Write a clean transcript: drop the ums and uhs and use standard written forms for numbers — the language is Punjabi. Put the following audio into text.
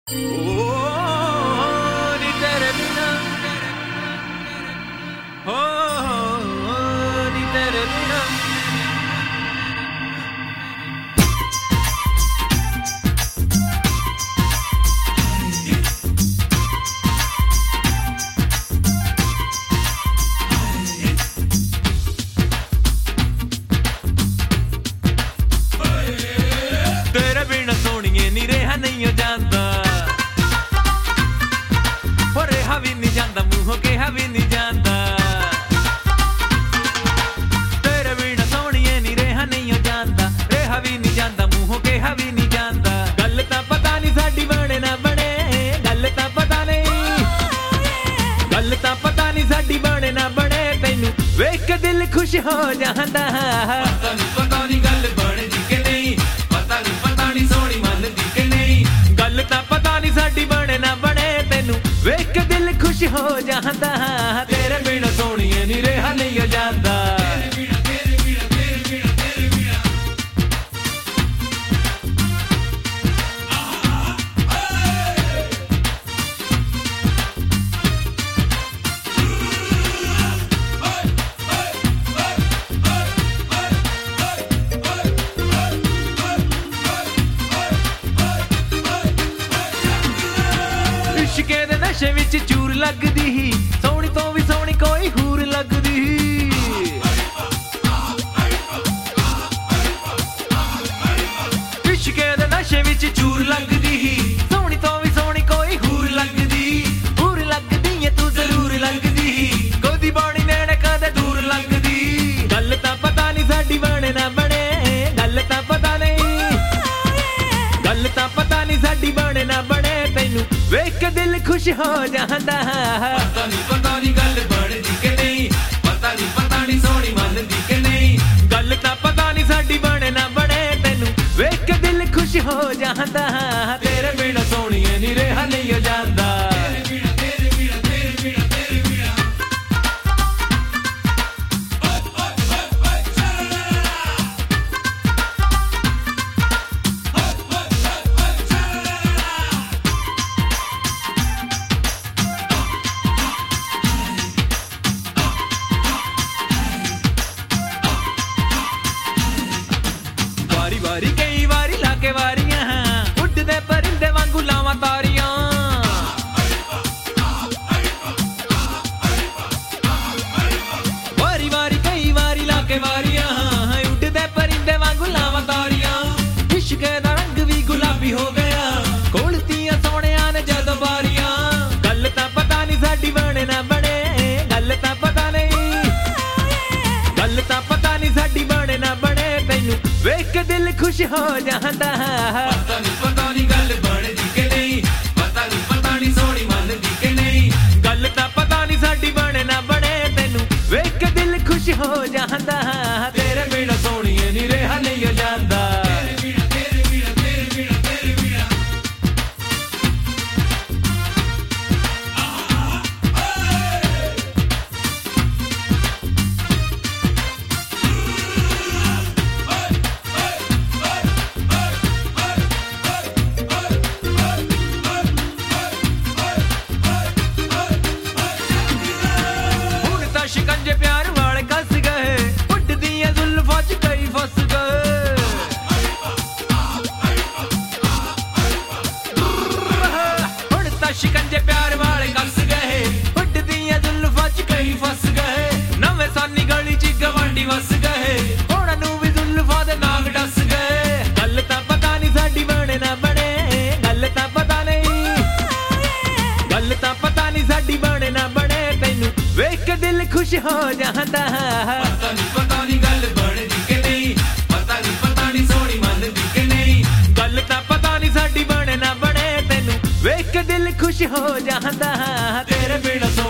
ਨੀ ਤੇਰੇ ਬਿਨਾ ਨੀ ਤੇਰੇ ਬਿਨਾ ਤੇਰੇ ਬਿਨਾ ਸੋਹਣੀਏ ਨੀ ਰਿਹਾ ਨਹੀਂ ਜਾਂਦਾ ਰਿਹਾ ਵੀ ਨਹੀਂ ਜਾਂਦਾ ਮੂੰਹੋਂ ਕਿਹਾ ਵੀ ਨਹੀਂ ਜਾਂਦਾ ਤੇਰੇ ਬਿਨਾ ਸੋਹਣੀਏ ਨੀ ਰਿਹਾ ਨਹੀਂ ਜਾਂਦਾ ਰਿਹਾ ਵੀ ਨਹੀਂ ਜਾਂਦਾ ਮੂੰਹੋਂ ਕਿਹਾ ਵੀ ਨਹੀਂ ਜਾਂਦਾ ਗੱਲ ਤਾਂ ਪਤਾ ਨਹੀਂ ਸਾਡੀ ਬਣੇ ਨਾ ਬਣੇ ਗੱਲ ਤਾਂ ਪਤਾ ਨਹੀਂ ਗੱਲ ਤਾਂ ਪਤਾ ਨਹੀਂ ਸਾਡੀ ਬਣੇ ਨਾ ਬਣੇ ਤੈਨੂੰ ਵੇਖ ਕੇ ਦਿਲ ਖੁਸ਼ ਹੋ ਜਾਂਦਾ ਪਤਾ ਨਹੀਂ ਗੱਲ ਬਣਦੀ ਕਿ ਨਹੀਂ ਪਤਾ ਨਹੀਂ ਸੋਹਣੀ ਮੰਨਦੀ ਕਿ ਨਹੀਂ ਗੱਲ ਤਾਂ ਪਤਾ ਨਹੀਂ ਸਾਡੀ ਬਣੇ ਨਾ ਬਣੇ ਤੈਨੂੰ ਵੇਖ ਕੇ ਦਿਲ ਖੁਸ਼ ਹੋ ਜਾਂਦਾ ਤੇਰੇ ਬਿਨਾ ਸੋਹਣੀਏ ਨੀ ਰਿਹਾ ਨਹੀਂ ਜਾਂਦਾ ਇਸ਼ਕੇ ਦੇ ਨਸ਼ੇ ਵਿੱਚ ਚੂਰ ਲੱਗਦੀ ਸੋਹਣੀ ਤੋਂ ਵੀ ਸੋਹਣੀ ਕੋਈ ਹੂਰ ਲੱਗਦੀ ਇਸ਼ਕੇ ਦੇ ਨਸ਼ੇ ਵਿੱਚ ਚੂਰ ਲੱਗਦੀ ਸੋਹਣੀ ਤੋਂ ਵੀ ਸੋਹਣੀ ਕੋਈ ਹੂਰ ਲੱਗਦੀ ਏ ਤੂੰ ਜ਼ਰੂਰ ਲੱਗਦੀ ਕੋਦੀ ਬਾਣੀ ਨੇੜੇ ਕਦੇ ਦੂਰ ਲੱਗਦੀ ਗੱਲ ਤਾਂ ਪਤਾ ਨਹੀਂ ਸਾਡੀ ਬਣੇ ਨਾ ਬਣੇ ਗੱਲ ਤਾਂ ਪਤਾ ਨਹੀਂ ਗੱਲ ਤਾਂ ਪਤਾ ਨਹੀਂ ਸਾਡੀ ਬਣੇ ਨਾ ਬਣੇ ਤੈਨੂੰ ਵੇਖ ਕੇ ਦਿਲ ਖੁਸ਼ ਹੋ ਜਾਂਦਾ ਪਤਾ ਨਹੀਂ ਗੱਲ ਬਣਦੀ ਕਿ ਨਹੀਂ ਪਤਾ ਨਹੀਂ ਸੋਹਣੀ ਮੰਨਦੀ ਕਿ ਨਹੀਂ ਗੱਲ ਤਾਂ ਪਤਾ ਨਹੀਂ ਸਾਡੀ ਬਣੇ ਨਾ ਬਣੇ ਤੈਨੂੰ ਵੇਖ ਕੇ ਦਿਲ ਖੁਸ਼ ਹੋ ਜਾਂਦਾ ਤੇਰੇ ਬਿਨਾ ਸੋਹਣੀਏ ਨੀ ਰਿਹਾ ਨਹੀਂ ਜਾਂਦਾ ਵਾਰੀ ਕਈ ਵਾਰੀ ਲਾ ਕੇ ਵਾਰੀਆਂ ਉੱਡਦੇ ਪਰਿੰਦੇ ਵਾਂਗੂ ਲਾਵਾਂ ਤਾਰੀਆਂ ਵਾਰੀ ਕਈ ਵਾਰੀ ਲਾ ਕੇ ਵਾਰੀਆਂ ਉੱਡਦੇ ਪਰਿੰਦੇ ਵਾਂਗੂ ਲਾਵਾਂ ਤਾਰੀਆਂ ਇਸ਼ਕੇ ਦਾ ਰੰਗ ਵੀ ਗੁਲਾਬੀ ਹੋ ਗਿਆ ਖੋਲਤੀਆਂ ਸੋਹਣਿਆਂ ਨੇ ਜਦੋਂ ਬਾਰੀਆਂ ਗੱਲ ਤਾਂ ਪਤਾ ਨਹੀਂ ਸਾਡੀ ਬਣੇ ਨਾ ਬਣੇ ਗੱਲ ਤਾਂ ਪਤਾ ਨਹੀਂ ਗੱਲ ਤਾਂ ਪਤਾ ਨਹੀਂ ਸਾਡੀ ਬਣੇ ਨਾ ਬਣੇ ਤੈਨੂੰ ਵੇਖ ਕੇ ਦਿਲ ਖੁਸ਼ ਹੋ ਜਾਂਦਾ ਪਤਾ ਨਹੀਂ ਗੱਲ ਬਣਦੀ ਕਿ ਨਹੀਂ ਪਤਾ ਨਹੀਂ ਸੋਹਣੀ ਮੰਨਦੀ ਕਿ ਨਹੀਂ ਗੱਲ ਤਾਂ ਪਤਾ ਨਹੀਂ ਸਾਡੀ ਬਣੇ ਨਾ ਬਣੇ ਤੈਨੂੰ ਵੇਖ ਕੇ ਦਿਲ ਖੁਸ਼ ਹੋ ਜਾਂਦਾ ਤੇਰੇ ਬਿਨਾ ਸੋਹਣੀਏ ਨੀ ਰਿਹਾ ਨਹੀਂ ਜਾਂਦਾ ਸ਼ਿਕੰਜੇ ਪਿਆਰ ਵਾਲੇ ਕੱਸ ਗਏ ਉੱਡਦੀਆਂ ਜ਼ੁਲਫਾਂ 'ਚ ਕਈ ਫਸ ਗਏ ਹੁਣ ਤਾਂ ਸ਼ਿਕੰਜੇ ਪਿਆਰ ਵਾਲੇ ਕੱਸ ਗਏ ਉੱਡਦੀਆਂ ਜ਼ੁਲਫਾਂ 'ਚ ਕਈ ਫਸ ਗਏ ਨਵੇਂ ਸਾਨੀ ਗਲੀ 'ਚ ਗਵਾਂਢੀ ਵਸ ਗਏ ਉਹਨਾਂ ਨੂੰ ਵੀ ਜ਼ੁਲਫਾਂ ਦੇ ਨਾਗ ਡਸ ਗਏ ਗੱਲ ਤਾਂ ਪਤਾ ਨਹੀਂ ਸਾਡੀ ਬਣੇ ਨਾ ਬਣੇ ਗੱਲ ਤਾਂ ਪਤਾ ਨਹੀਂ ਗੱਲ ਤਾਂ ਪਤਾ ਨਹੀਂ ਸਾਡੀ ਬਣੇ ਨਾ ਬਣੇ ਤੈਨੂੰ ਵੇਖ ਕੇ ਦਿਲ ਖੁਸ਼ ਹੋ ਜਾਂਦਾ ਪਤਾ ਨਹੀਂ ਗੱਲ ਬਣਦੀ ਕਿ ਨਹੀਂ ਪਤਾ ਨਹੀਂ ਸੋਹਣੀ ਮੰਨਦੀ ਕਿ ਨਹੀਂ ਗੱਲ ਤਾਂ ਪਤਾ ਨਹੀਂ ਸਾਡੀ ਬਣੇ ਨਾ ਬਣੇ ਤੈਨੂੰ ਵੇਖ ਕੇ ਦਿਲ ਖੁਸ਼ ਹੋ ਜਾਂਦਾ ਤੇਰੇ ਬਿਨਾ